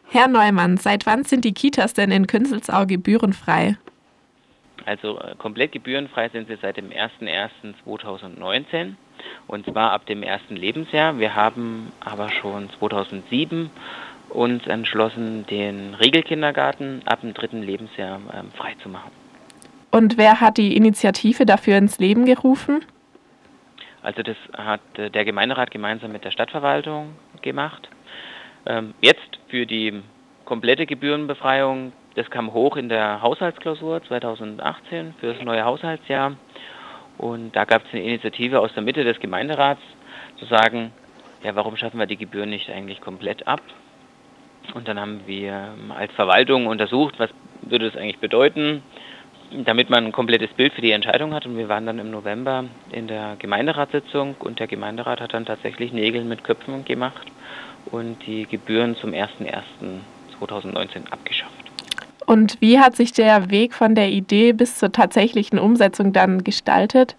Herr Neumann, seit wann sind die Kitas denn in Künzelsau gebührenfrei? Also komplett gebührenfrei sind sie seit dem 01.01.2019 und zwar ab dem ersten Lebensjahr. Wir haben aber schon 2007 uns entschlossen, den Regelkindergarten ab dem dritten Lebensjahr frei zu machen. Und wer hat die Initiative dafür ins Leben gerufen? Also das hat der Gemeinderat gemeinsam mit der Stadtverwaltung gemacht. Jetzt für die komplette Gebührenbefreiung, das kam hoch in der Haushaltsklausur 2018 für das neue Haushaltsjahr. Und da gab es eine Initiative aus der Mitte des Gemeinderats, zu sagen, ja, warum schaffen wir die Gebühren nicht eigentlich komplett ab? Und dann haben wir als Verwaltung untersucht, was würde das eigentlich bedeuten, damit man ein komplettes Bild für die Entscheidung hat. Und wir waren dann im November in der Gemeinderatssitzung und der Gemeinderat hat dann tatsächlich Nägel mit Köpfen gemacht und die Gebühren zum 01.01.2019 abgeschafft. Und wie hat sich der Weg von der Idee bis zur tatsächlichen Umsetzung dann gestaltet?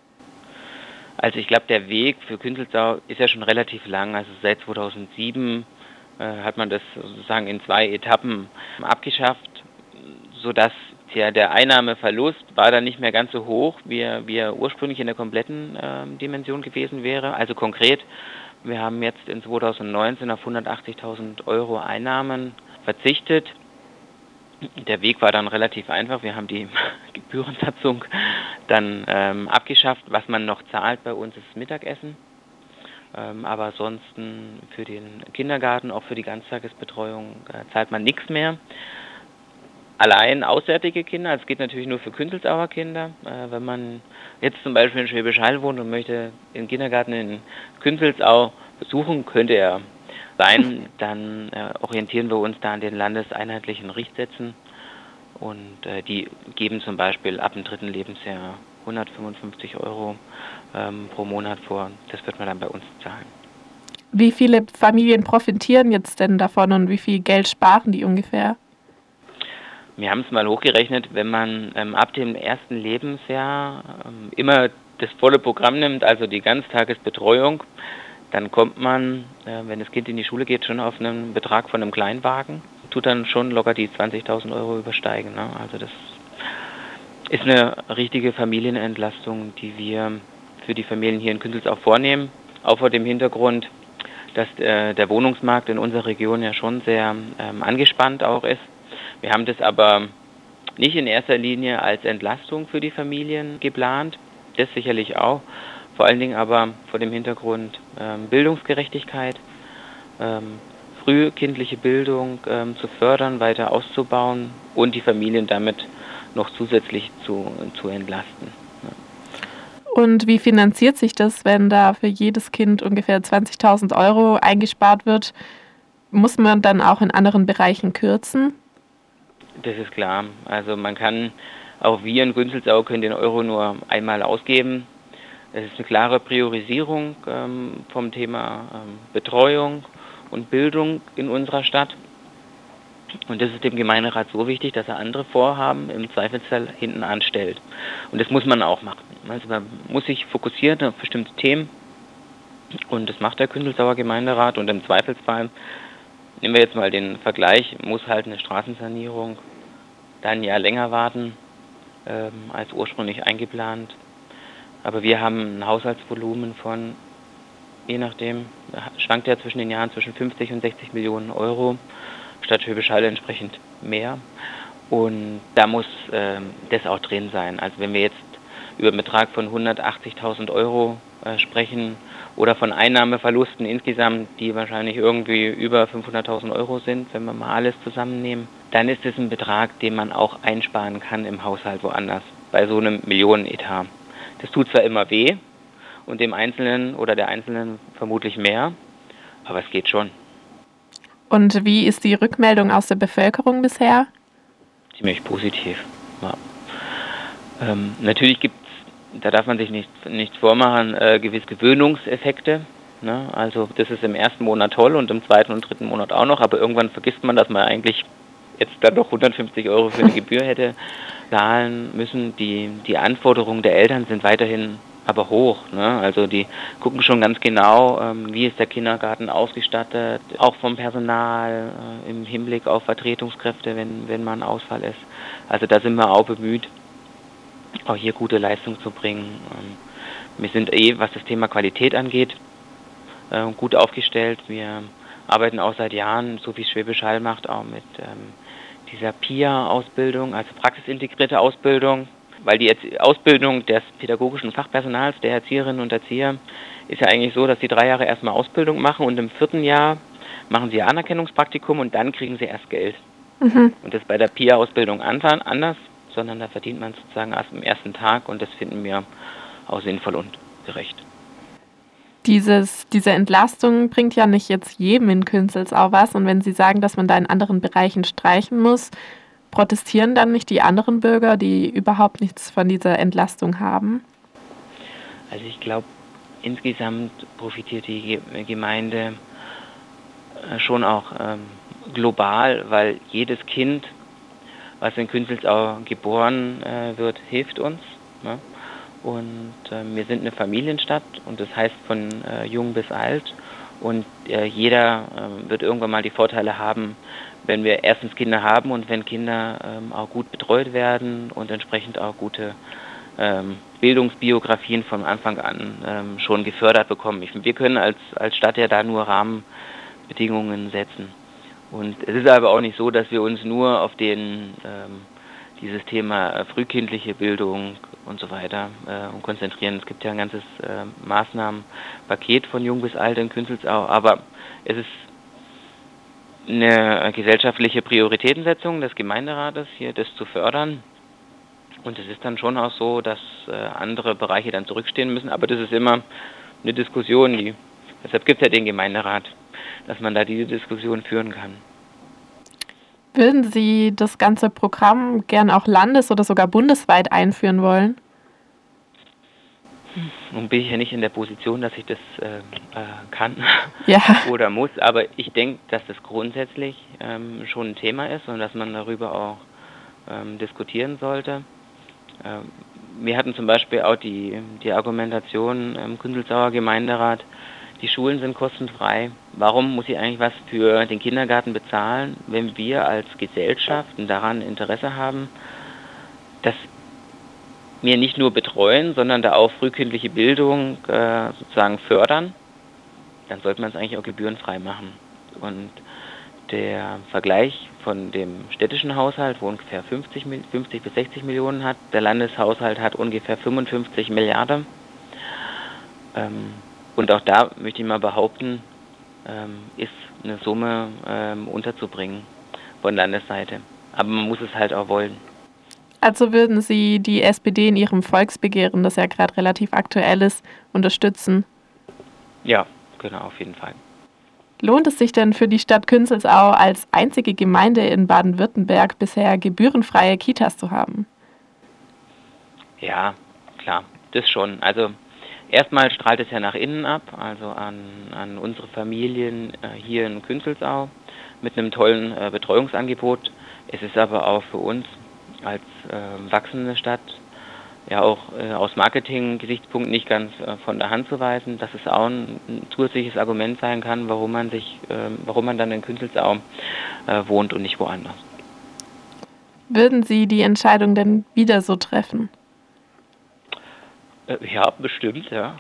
Also ich glaube, der Weg für Künzelsau ist ja schon relativ lang. Also seit 2007 hat man das sozusagen in 2 Etappen abgeschafft, sodass der Einnahmeverlust war dann nicht mehr ganz so hoch, wie er ursprünglich in der kompletten Dimension gewesen wäre. Also konkret, wir haben jetzt in 2019 auf 180.000 Euro Einnahmen verzichtet. Der Weg war dann relativ einfach. Wir haben die Gebührensatzung dann abgeschafft. Was man noch zahlt bei uns ist Mittagessen. Aber ansonsten für den Kindergarten, auch für die Ganztagesbetreuung, zahlt man nichts mehr. Allein auswärtige Kinder, es geht natürlich nur für Künzelsauer Kinder. Wenn man jetzt zum Beispiel in Schwäbisch Hall wohnt und möchte den Kindergarten in Künzelsau besuchen, könnte er sein, dann orientieren wir uns da an den landeseinheitlichen Richtsätzen und die geben zum Beispiel ab dem dritten Lebensjahr 155 Euro pro Monat vor. Das wird man dann bei uns zahlen. Wie viele Familien profitieren jetzt denn davon und wie viel Geld sparen die ungefähr? Wir haben es mal hochgerechnet, wenn man ab dem ersten Lebensjahr immer das volle Programm nimmt, also die Ganztagesbetreuung, dann kommt man, wenn das Kind in die Schule geht, schon auf einen Betrag von einem Kleinwagen. Tut dann schon locker die 20.000 Euro übersteigen. Ne? Also das ist eine richtige Familienentlastung, die wir für die Familien hier in Künzelsau vornehmen. Auch vor dem Hintergrund, dass der Wohnungsmarkt in unserer Region ja schon sehr angespannt auch ist. Wir haben das aber nicht in erster Linie als Entlastung für die Familien geplant, das sicherlich auch, vor allen Dingen aber vor dem Hintergrund Bildungsgerechtigkeit, frühkindliche Bildung zu fördern, weiter auszubauen und die Familien damit noch zusätzlich zu entlasten. Und wie finanziert sich das, wenn da für jedes Kind ungefähr 20.000 Euro eingespart wird? Muss man dann auch in anderen Bereichen kürzen? Das ist klar. Also man kann, auch wir in Künzelsau können den Euro nur einmal ausgeben. Es ist eine klare Priorisierung vom Thema Betreuung und Bildung in unserer Stadt. Und das ist dem Gemeinderat so wichtig, dass er andere Vorhaben im Zweifelsfall hinten anstellt. Und das muss man auch machen. Also man muss sich fokussieren auf bestimmte Themen und das macht der Künzelsauer Gemeinderat und im Zweifelsfall, nehmen wir jetzt mal den Vergleich, muss halt eine Straßensanierung dann ein Jahr länger warten als ursprünglich eingeplant. Aber wir haben ein Haushaltsvolumen von, je nachdem, schwankt ja zwischen den Jahren zwischen 50 und 60 Millionen Euro, statt Schwäbisch Hall entsprechend mehr. Und da muss das auch drin sein. Also wenn wir jetzt über einen Betrag von 180.000 Euro sprechen oder von Einnahmeverlusten insgesamt, die wahrscheinlich irgendwie über 500.000 Euro sind, wenn wir mal alles zusammennehmen, dann ist es ein Betrag, den man auch einsparen kann im Haushalt woanders, bei so einem Millionenetat. Das tut zwar immer weh und dem Einzelnen oder der Einzelnen vermutlich mehr, aber es geht schon. Und wie ist die Rückmeldung aus der Bevölkerung bisher? Ziemlich positiv. Ja. Natürlich gibt es, da darf man sich nichts vormachen, gewisse Gewöhnungseffekte. Ne? Also das ist im ersten Monat toll und im zweiten und dritten Monat auch noch, aber irgendwann vergisst man, dass man eigentlich jetzt dann doch 150 Euro für eine Gebühr hätte zahlen müssen. Die Anforderungen der Eltern sind weiterhin aber hoch. Ne? Also die gucken schon ganz genau, wie ist der Kindergarten ausgestattet, auch vom Personal, im Hinblick auf Vertretungskräfte, wenn mal ein Ausfall ist. Also da sind wir auch bemüht, auch hier gute Leistung zu bringen. Wir sind was das Thema Qualität angeht, gut aufgestellt. Wir arbeiten auch seit Jahren, so wie Schwäbisch Hall macht, auch mit dieser PIA-Ausbildung, also praxisintegrierte Ausbildung, weil die Ausbildung des pädagogischen Fachpersonals, der Erzieherinnen und Erzieher, ist ja eigentlich so, dass sie 3 Jahre erstmal Ausbildung machen und im 4. Jahr machen sie Anerkennungspraktikum und dann kriegen sie erst Geld. Mhm. Und das ist bei der PIA-Ausbildung anders, sondern da verdient man sozusagen erst am ersten Tag und das finden wir auch sinnvoll und gerecht. Diese Entlastung bringt ja nicht jetzt jedem in Künzelsau was. Und wenn Sie sagen, dass man da in anderen Bereichen streichen muss, protestieren dann nicht die anderen Bürger, die überhaupt nichts von dieser Entlastung haben? Also ich glaube, insgesamt profitiert die Gemeinde schon auch global, weil jedes Kind, was in Künzelsau geboren wird, hilft uns. Ne? Und wir sind eine Familienstadt und das heißt von jung bis alt. Und jeder wird irgendwann mal die Vorteile haben, wenn wir erstens Kinder haben und wenn Kinder auch gut betreut werden und entsprechend auch gute Bildungsbiografien von Anfang an schon gefördert bekommen. Wir können als Stadt ja da nur Rahmenbedingungen setzen. Und es ist aber auch nicht so, dass wir uns nur auf dieses Thema frühkindliche Bildung und so weiter konzentrieren. Es gibt ja ein ganzes Maßnahmenpaket von jung bis alt in Künzelsau, aber es ist eine gesellschaftliche Prioritätensetzung des Gemeinderates, hier das zu fördern. Und es ist dann schon auch so, dass andere Bereiche dann zurückstehen müssen, aber das ist immer eine Diskussion, deshalb gibt es ja den Gemeinderat, dass man da diese Diskussion führen kann. Würden Sie das ganze Programm gern auch landes- oder sogar bundesweit einführen wollen? Nun bin ich ja nicht in der Position, dass ich das kann oder muss, aber ich denke, dass das grundsätzlich schon ein Thema ist und dass man darüber auch diskutieren sollte. Wir hatten zum Beispiel auch die Argumentation im Künzelsauer Gemeinderat, die Schulen sind kostenfrei. Warum muss ich eigentlich was für den Kindergarten bezahlen, wenn wir als Gesellschaft daran Interesse haben, dass wir nicht nur betreuen, sondern da auch frühkindliche Bildung sozusagen fördern? Dann sollte man es eigentlich auch gebührenfrei machen. Und der Vergleich von dem städtischen Haushalt, wo ungefähr 50 bis 60 Millionen hat, der Landeshaushalt hat ungefähr 55 Milliarden. Und auch da möchte ich mal behaupten, ist eine Summe unterzubringen von Landesseite. Aber man muss es halt auch wollen. Also würden Sie die SPD in ihrem Volksbegehren, das ja gerade relativ aktuell ist, unterstützen? Ja, genau, auf jeden Fall. Lohnt es sich denn für die Stadt Künzelsau als einzige Gemeinde in Baden-Württemberg bisher gebührenfreie Kitas zu haben? Ja, klar, das schon. Also erstmal strahlt es ja nach innen ab, also an unsere Familien hier in Künzelsau mit einem tollen Betreuungsangebot. Es ist aber auch für uns als wachsende Stadt ja auch aus Marketing-Gesichtspunkten nicht ganz von der Hand zu weisen, dass es auch ein zusätzliches Argument sein kann, warum man dann in Künzelsau wohnt und nicht woanders. Würden Sie die Entscheidung denn wieder so treffen? Ja, bestimmt, ja.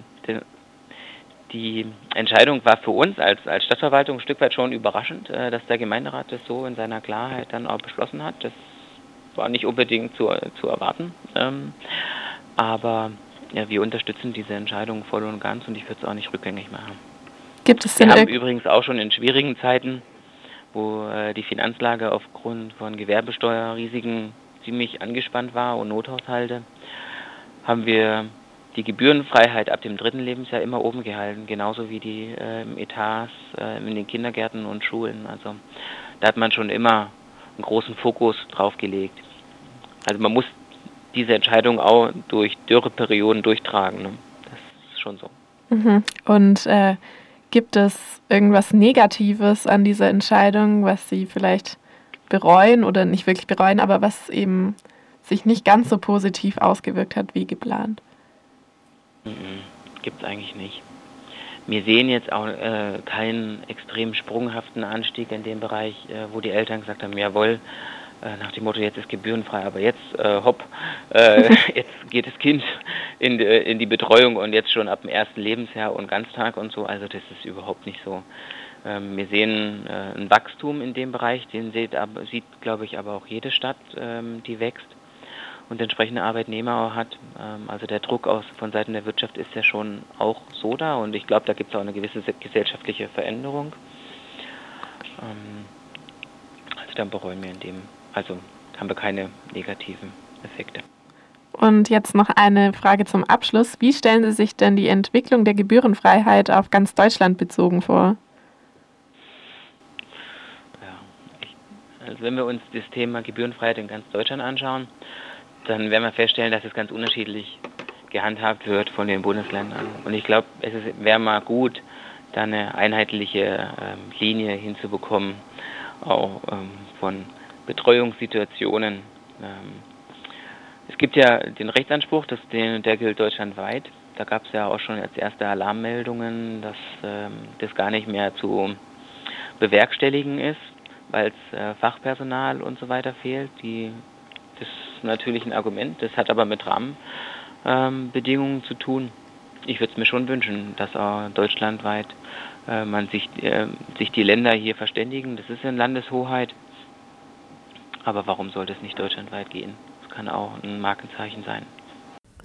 Die Entscheidung war für uns als Stadtverwaltung ein Stück weit schon überraschend, dass der Gemeinderat das so in seiner Klarheit dann auch beschlossen hat. Das war nicht unbedingt zu erwarten. Aber ja, wir unterstützen diese Entscheidung voll und ganz und ich würde es auch nicht rückgängig machen. Wir haben übrigens auch schon in schwierigen Zeiten, wo die Finanzlage aufgrund von Gewerbesteuerrisiken ziemlich angespannt war und Nothaushalte, haben wir die Gebührenfreiheit ab dem 3. Lebensjahr immer oben gehalten, genauso wie die Etats in den Kindergärten und Schulen. Also da hat man schon immer einen großen Fokus drauf gelegt. Also man muss diese Entscheidung auch durch Dürreperioden durchtragen. Ne? Das ist schon so. Mhm. Und gibt es irgendwas Negatives an dieser Entscheidung, was Sie vielleicht bereuen oder nicht wirklich bereuen, aber was eben sich nicht ganz so positiv ausgewirkt hat wie geplant? Gibt es eigentlich nicht. Wir sehen jetzt auch keinen extrem sprunghaften Anstieg in dem Bereich, wo die Eltern gesagt haben, jawohl, nach dem Motto, jetzt ist gebührenfrei, aber jetzt, hopp, jetzt geht das Kind in die Betreuung und jetzt schon ab dem ersten Lebensjahr und Ganztag und so. Also das ist überhaupt nicht so. Wir sehen ein Wachstum in dem Bereich, den sieht glaube ich, aber auch jede Stadt, die wächst und entsprechende Arbeitnehmer auch hat. Also der Druck von Seiten der Wirtschaft ist ja schon auch so da und ich glaube, da gibt es auch eine gewisse gesellschaftliche Veränderung. Also dann bereuen wir also haben wir keine negativen Effekte. Und jetzt noch eine Frage zum Abschluss. Wie stellen Sie sich denn die Entwicklung der Gebührenfreiheit auf ganz Deutschland bezogen vor? Ja, also wenn wir uns das Thema Gebührenfreiheit in ganz Deutschland anschauen, dann werden wir feststellen, dass es ganz unterschiedlich gehandhabt wird von den Bundesländern. Und ich glaube, es wäre mal gut, da eine einheitliche Linie hinzubekommen, auch von Betreuungssituationen. Es gibt ja den Rechtsanspruch, der gilt deutschlandweit. Da gab es ja auch schon als erste Alarmmeldungen, dass das gar nicht mehr zu bewerkstelligen ist, weil es Fachpersonal und so weiter fehlt. Das ist natürlich ein Argument, das hat aber mit Rahmenbedingungen zu tun. Ich würde es mir schon wünschen, dass auch deutschlandweit man sich die Länder hier verständigen. Das ist eine Landeshoheit. Aber warum sollte es nicht deutschlandweit gehen? Das kann auch ein Markenzeichen sein.